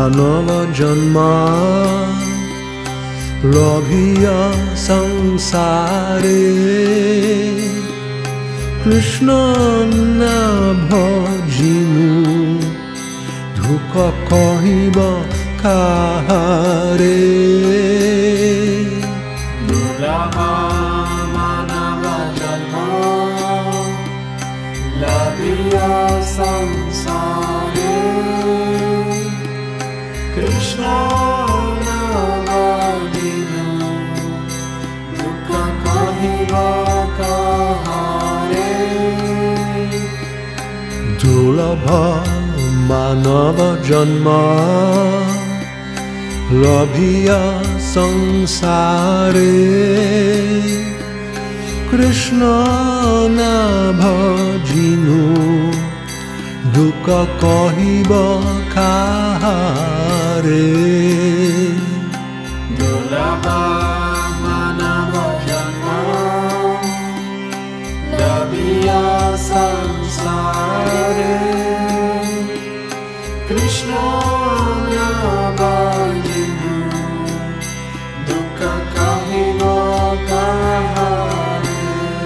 মানব জন্ম লভিয়া সংসারে কৃষ্ণ না ভজিমু দুঃখ কহিব কাহারে দুর্লভ মানব জন্ম লভিয়া সংসারে কৃষ্ণ না ভজিমু দুঃখ কহিব কাহারে দুর্লভ মানব জন্ম লভিয়া সংসারে কৃষ্ণ না ভজিনু দুঃখ কহিব কাহারে দুর্লভ মানব জন্ম লভিয়া সংসারে কৃষ্ণ না ভজিনু দুঃখ কহিব কাহারে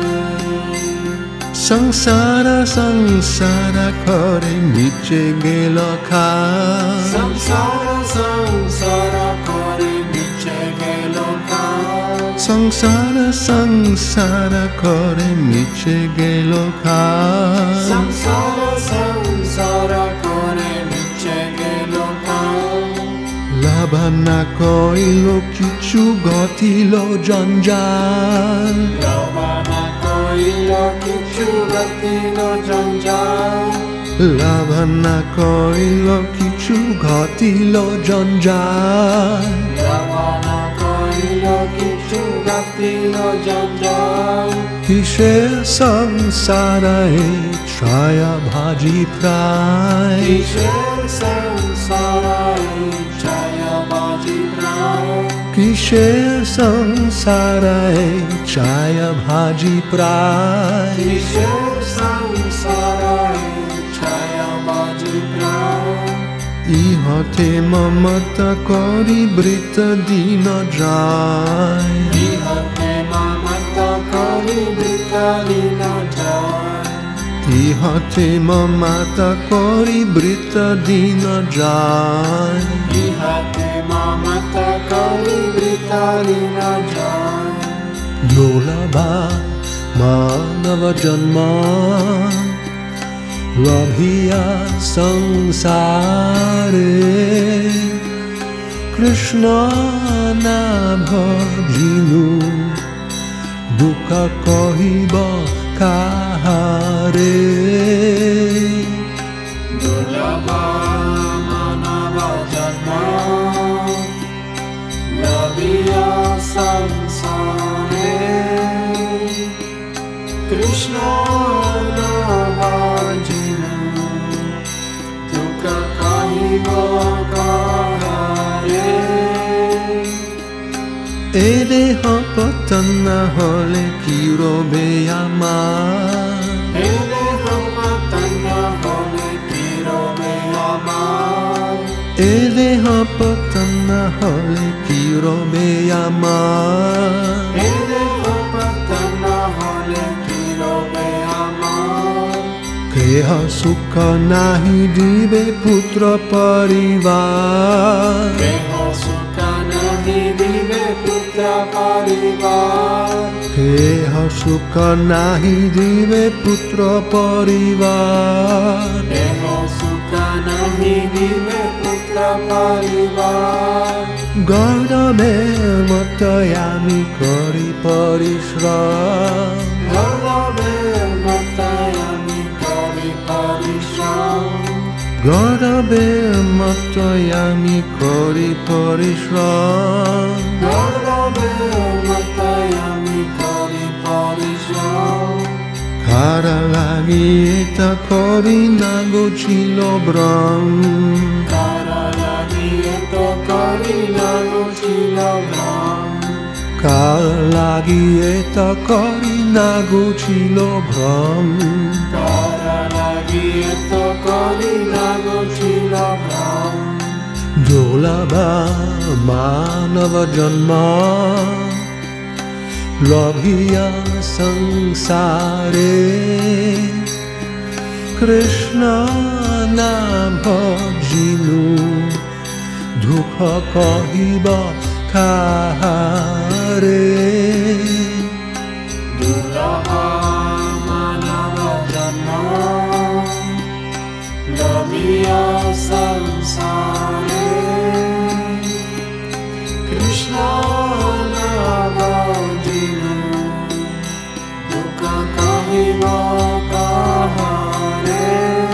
সংসার সংসার করে নিচে গেল খা সংসার সংসার করে নিচে গেল সংসার সংসার করে নিচে গেল খা সংসার সংসার করে নিচে গেল লাভ না কইল কিছু ঘটিল জঞ্জাল রবানা কইল কিছু গতিল জঞ্জাল লাভ না কইল কিছু ঘটিল জঞ্জাল রবানা কইল কিছু গতিল জঞ্জাল কিসের সংসারে ছায়া ভাজি প্রায় কিসের সংসারে ছায়াবাজি প্রায় কিসের সংসারে ছায়া ভাজি প্রায় কিসের সংসারে ছায়াবাজি প্রায় ইহতে মমতা করি বৃত দিন যায় ইহতে মমতা করি বৃতালীন যায় ইহতে মমতা করি বৃত দিন যায় ইহতে মমতা করি বৃতালীন যায় দুর্লভ মানব জন্ম লভিয়া সংসারে কৃষ্ণ না ভজিনু দুঃখ কহিব কাহারে দুর্লভ মানব জন্ম লভিয়া সংসারে কৃষ্ণ না ভজিনু দুঃখ কহিব কাহারে এ দেহ পতন না হলে কি রবে আমার হে দেহ পতন হলে কি রবে আমার এ দেহ পতন না হলে কি রবে আমার হে দেহ পতন হলে কি রবে আমার কেহ সুখ নাহি দিবে পুত্র পরিবার কেহ সুখ নাহি দিবে পুত্র পরিবার কেহ সুখ নাহি দিবে পুত্র পরিবার কেহ সুখ নাহি দিবে পুত্র পরিবার গৌরবে মত আমি করি পরিশ্রম গৌরবে মতায় আমি করি পরিশ্রম গৌরবে মত আমি করি পরিশ্রম গৌরবে মতায় আমি করি পরিশ্রম খারা লাগিয়ে তা করি না গোছিল ব্রম কারা লাগিয়ে তো করি না গুছিল ভ্রম কার লাগিয়ে তা করি না গোছিল ভ্রম কারা লাগিয়ে তো করি না গুছিল ভ্রম दुर्लभ मानव जन्म लभिया संसारे कृष्ण नाम भजिनु दुख कहिब काहारे दुर्लभ मानव जन्म लभिया संसारे कृष्ण नाम भजिनु दुख कहिब काहारे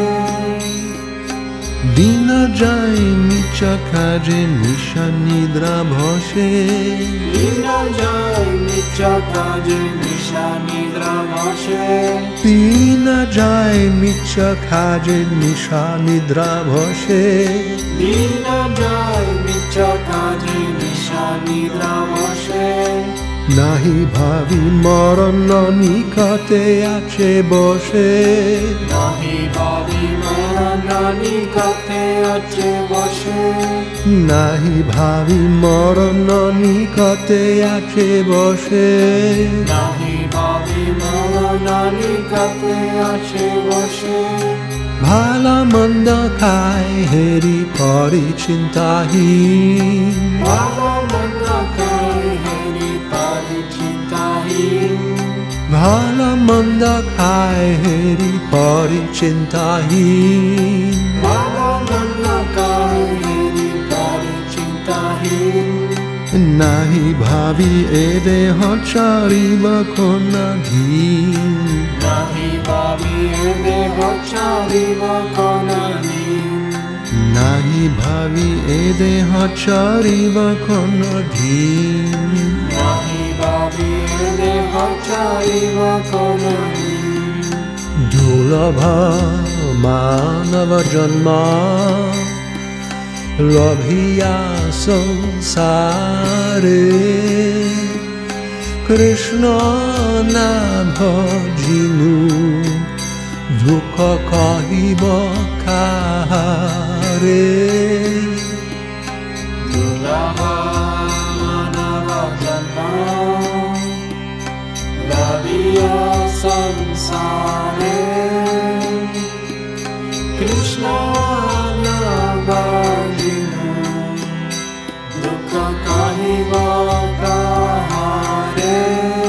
दिन जाई मिच काजे निशा निद्रा भसे दिन जाई मिच काजे निशा निद्रा भसे दिन जाई मिच काजे निशा निद्रा भसे दिन जाई मिच काजे निशा निद्रा भसे नाहि भावी मरण निकटे आछे बसे नाहि भावी मरण निकटे आछे बसे नाहि भावी मरण निकटे आछे बसे नाहि भावी मरण निकटे आछे बसे भाला मंद खाए हेरी परी चिंताहीन भाला मंद खाए हेरी परी चिंताहीन भाला मंद खाए हेरी परी चिंताहीन भाला मंद खाए हेरी परी चिंताहीन नाहि भावी ए देह चारिब कोनाधीन नाहि भावी ए देह चारिब कोनाधीन नाहि भावी ए देह चारिब कोनाधीन नाहि भावी ए देह चारिब कोनाधीन दुर्लभ मानव जन्म लभिया संसारे कृष्ण नाम भजिनु दुख कहिब काहारे दुर्लभ मानव जन्म लभिया संसारे कृष्ण नाम भजिनु दुख कहिब काहारे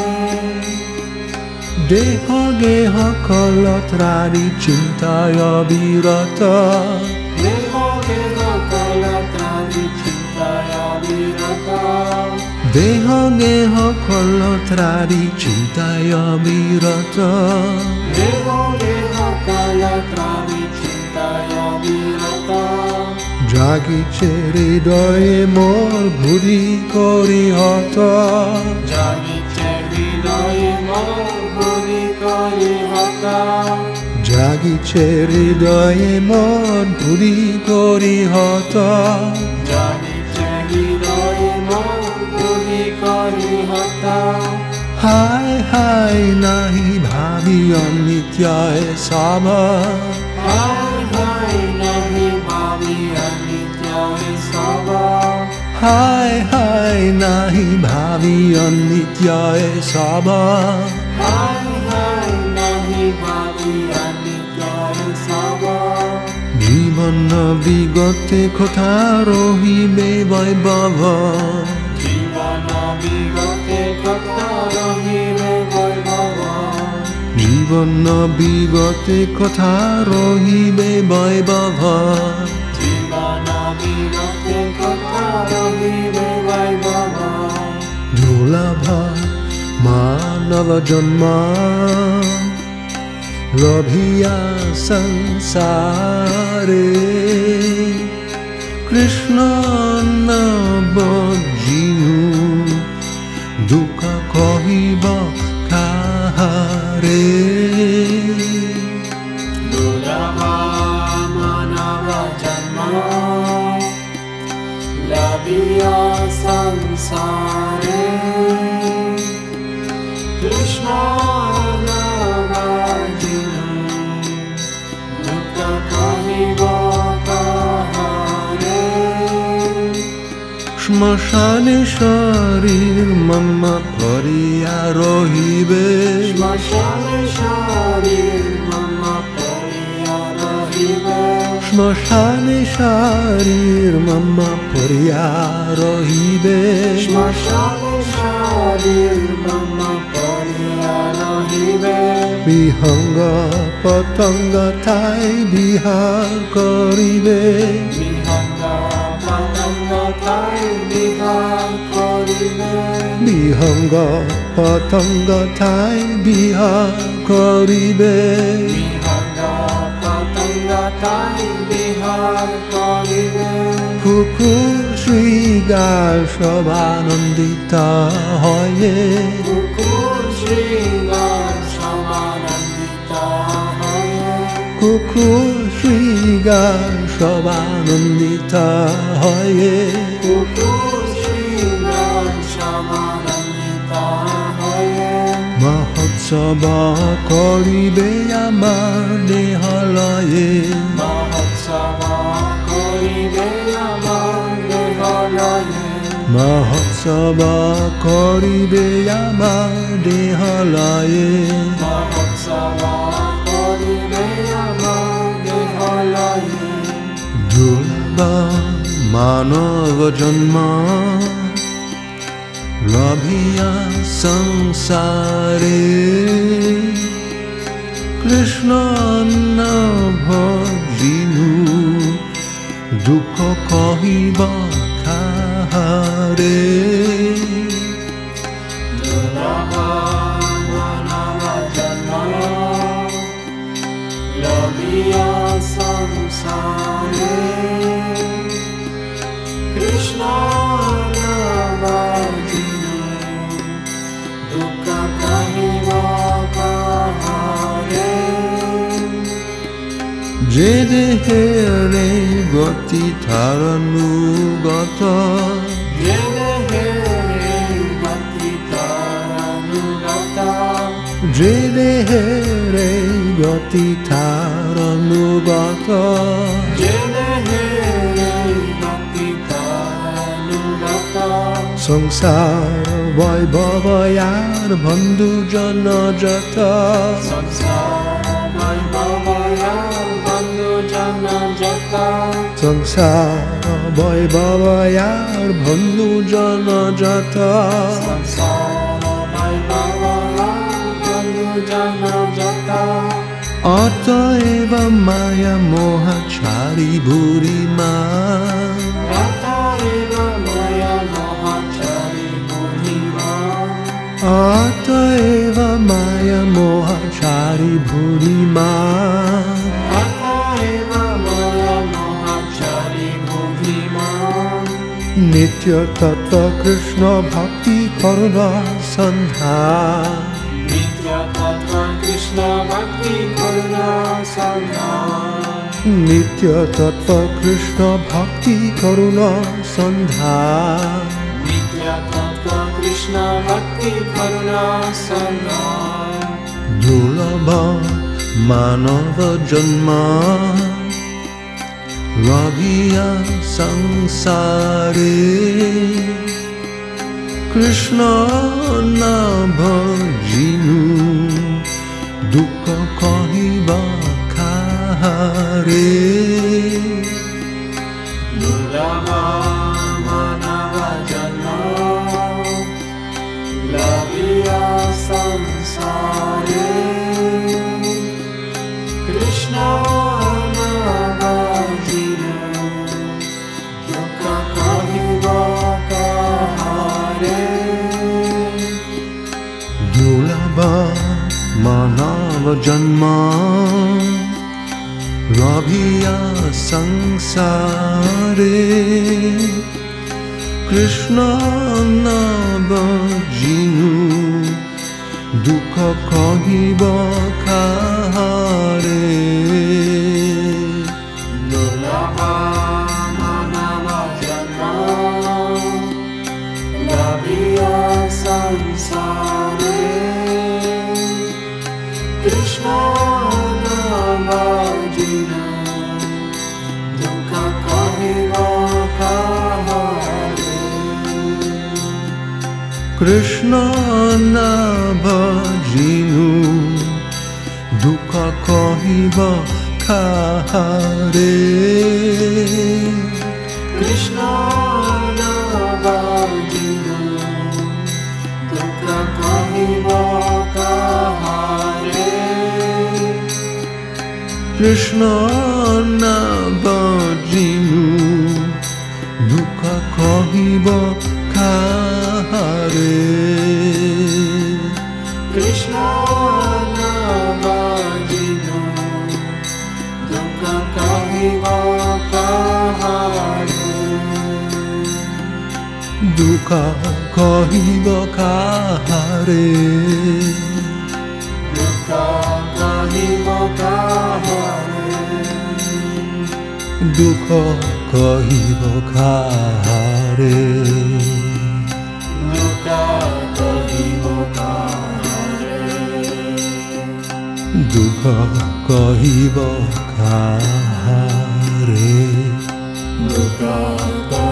देह गेह कलत्रारि चिन्ताय विरत देह गेह कलत्रारि चिन्ताय विरत देह गेह कलत्रारि चिन्ताय विरत देह गेह कलत्रारि चिन्ताय विरत जागिছে হৃদয়ে মোর ভুরি করি হত জাগিছে হৃদয়ে মোর ভুরি করি হত জাগিছে হৃদয়ে মোর ভুরি করি হত জাগিছে হৃদয়ে মোর ভুরি করি হত হায় হায় নাহি ভাবি অনিত্যায় সব হায় হায় নাহি ভাবি অনিত্যায় সব হায় হায় নাহি ভাবি অনিত্যায় সব হায় হায় নাহি ভাবি অনিত্যায় সব জীবন বিগতে কথা রহিবে বৈভব জীবন বিগতে কথা রহিবে বৈভব জীবন বিগতে কথা রহিবে বৈভব জীবন বিগতে কথা রহিবে বৈভব দুর্লভ মানব জন্ম লভিয়া সংসারে কৃষ্ণ নাম ভজিनु দুঃখ কহিব কাহারে দুর্লভ মানব জন্ম লভিয়া সংসারে কৃষ্ণ নাম ভজিनु দুঃখ কহিব কাহারে শ্মশানে শরীর মম পড়িয়া রহিবে শ্মশানে শরীর মম পড়িয়া রহিবে শ্মশানে শরীর মম পড়িয়া রহিবে শ্মশানে শরীর মম পড়িয়া রহিবে বিহঙ্গ পতঙ্গ ঠাই বিহার করিবে বিহঙ্গ পতঙ্গ ঠাই বিহার করিবে বিহঙ্গ পতঙ্গ ঠাই বিহার করিবে বিহঙ্গ পতঙ্গ ঠাই বিহার করিবে কুকুর শ্রীগার সব আনন্দিত হয়ে কুকুর শৃঙ্গার সমানন্দিত হয়ে কুকুর শ্রীগার সব আনন্দিত হয়ে কুকুর শৃঙ্গার সমানন্দিত হয়ে মহোৎসব করিবে আমার দেহলয়ে মহোৎসব করিবে আমার দেহলয়ে মহোৎসব করিবে আমার দেহলয়ে মহোৎসব করিবে আমার দেহলয়ে দুর্লভ মানব জন্ম লভিয়া সংসারে কৃষ্ণ না ভজিনু দুঃখ কহিব কাহারে দুর্লভ মানব জন্ম লভিয়া সংসারে কৃষ্ণ নাম জিনু দুঃখ কহিব কাহারে যে দেহেরে গতি তারনুগত যে দেহে গতি তারানুগত যে দেহেরে গতি তারনুগত যে দেহে গতি তারানুগত সংসার বৈভবয়ার বন্ধু জন যত সংসার বৈভবয়ার বন্ধু জন যত সংসার বৈভবয়ার বন্ধু জন যত সংসার বৈভবয়ার বন্ধু জন যত অতএব মায়া মোহ ছাড়ি ভুরি মা অতএব মায়া মোহ ছাড়ি বুদ্ধিমা অতএব মায়া মোহ ছাড়ি ভুরি মা অতএব মায়া মোহ ছাড়ি বুদ্ধিমা নিত্য তত্ত্ব কৃষ্ণ ভক্তি করুণ সন্ধ্যা নিত্য তত্ত্ব কৃষ্ণ ভক্তি করুণা সন্ধ্যা নিত্য তত্ত্ব কৃষ্ণ ভক্তি করুণ সন্ধ্যা নিত্য তত্ত্ব কৃষ্ণ ভক্তি করুণা সন্ধ্যা দুর্লভ মানব জন্ম রভিয়া সংসারে কৃষ্ণ না ভজিনু দুঃখ কহিব কাহারে দুর্লভ মানব জন্ম লভিয়া সংসারে কৃষ্ণ নাম জিনু দুঃখ কহিব কাহারে দুর্লভ মানব জন্ম রভিয়া সংসারে কৃষ্ণ না ভজিনু দুঃখ কহিব কাহারে দুর্লভ মানব জন্ম লভিয়া সংসারে কৃষ্ণ নাম জিনু দুঃখ কহিব কাহারে কৃষ্ণ না ভজিনু দুঃখ কহিব কাহারে কৃষ্ণ নবজিনু দুঃখ কহিব কাহারে কৃষ্ণ না ভজিনু দুঃখ কহিব কাহারে কৃষ্ণ নবজিনু দুঃখ কহিব কাহারে দুঃখ কহিব কাহারে দুঃখ কহিব কাহারে দুঃখ কহিব কাহারে দুঃখ কহিব কাহারে দুঃখ কহিব কাহারে দুঃখ